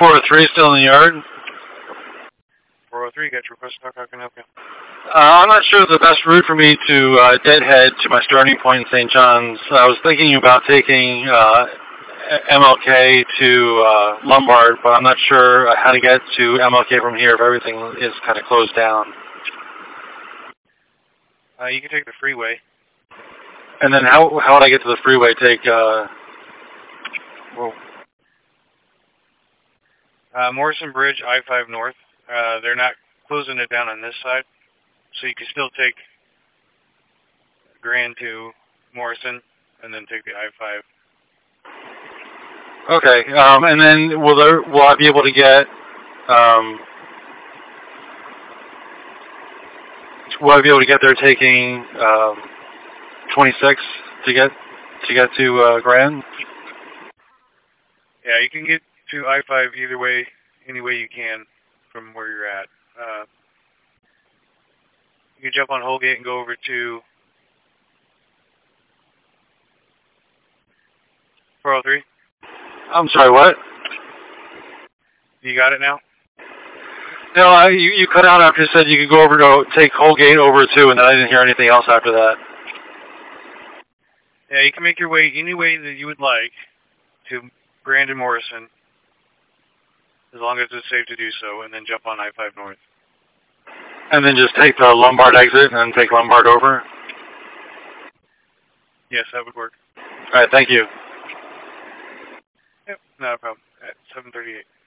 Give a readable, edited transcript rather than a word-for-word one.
403 still in the yard? 403, got your request talk, how can I help you? I'm not sure the best route for me to Deadhead to my starting point in St. John's. I was thinking about taking MLK to Lombard, but I'm not sure how to get to MLK from here if everything is kind of closed down. You can take the freeway. And then how would I get to the freeway? Take Morrison Bridge, I-5 North. They're not closing it down on this side, so you can still take Grand to Morrison and then take the I-5. Okay, and then will I be able to get there taking 26 to get to Grand? Yeah, you can get to I-5 either way, any way you can from where you're at. You can jump on Holgate and go over to 403. I'm sorry, what? You got it now? No, you cut out after you said you could go over to take Holgate over too, and then I didn't hear anything else after that. Yeah, you can make your way any way that you would like to Grand and Morrison, as long as it's safe to do so, and then jump on I-5 North. And then just take the Lombard exit and then take Lombard over? Yes, that would work. All right, thank you. Yep, not a problem. At 7:38.